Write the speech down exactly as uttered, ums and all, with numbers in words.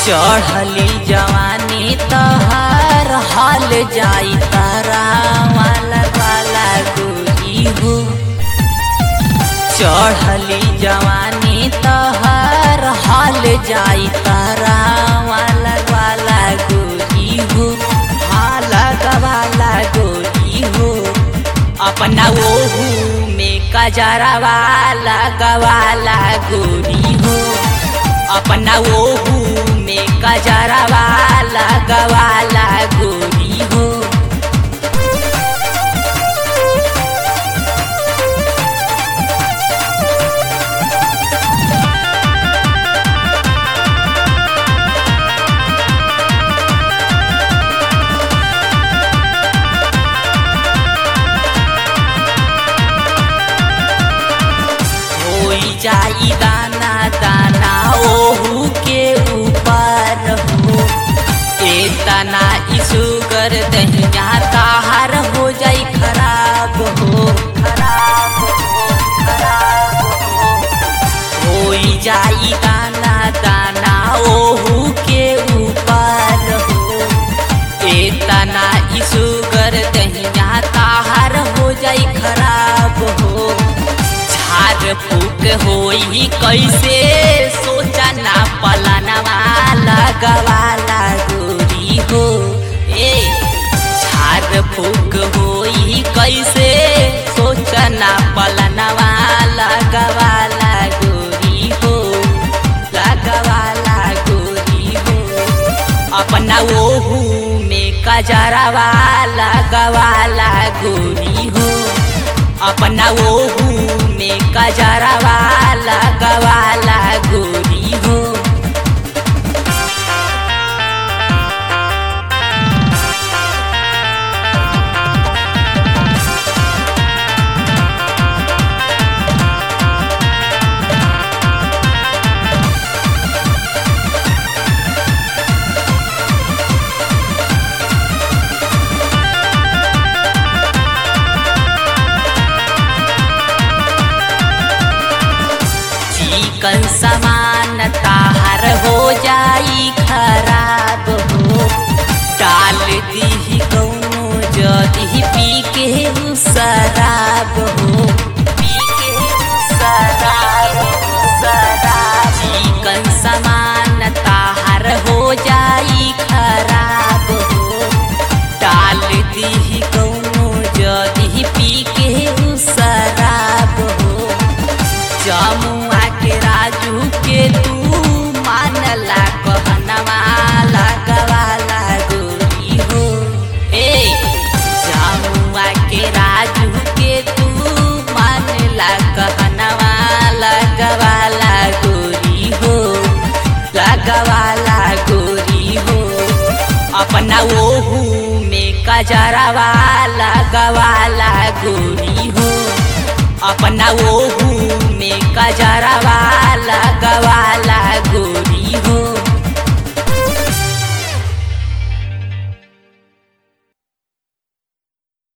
चढ़ली जवानी तहार हाल जाई तारा वाला वाला गोरी हो। चढ़ली जवानी तहार हाल जाई तारा वाला वाला गोरी हो। हाला गवाला गोरी हो। अपना ओहू में कजरा वाला गवाला गोरी हो। अपना ओहू में कजरा वाला गवाला गोरी हो। जाई दाना दाना ओहू के ऊपर हो। इतना इसुगर दहिया ताहार हो जाई खराब हो खराब हो खराब हो। होई जाई दाना दाना ओहू के ऊपर हो। इतना इसुगर दहिया ताहार हो जाई खराब हो। झार फूक होई कैसे सोचा ना पलाना वाला गवाला गोरी हो। ए झार फूक होई कैसे सोचा ना पलाना वाला गवाला गोरी हो। लगवाला गोरी हो। अपना ओहू में कजरा वाला गवाला गोरी हो। अपना ओहू में कजरा वाला गवाला गोरी हो। चिकन समान ताहार हो जाई खराब हो। डाल दी कौनो जदी पी के शराब हो। पी के शराब शराब। चिकन समान ताहार हो जाई खराब हो। डाल दी कौनो जदी पी के शराब हो। जमुआ के राजू के तू मानला कहनवा लगवाला गोरी हो। ए जमुआ के राजू के तू मानला कहनवा लगवाला गोरी हो। लगवाला गोरी हो। अपना ओहू में कजरा वाला गवाला गोरी हो। अपना ओहू में कजरा वाला गवाला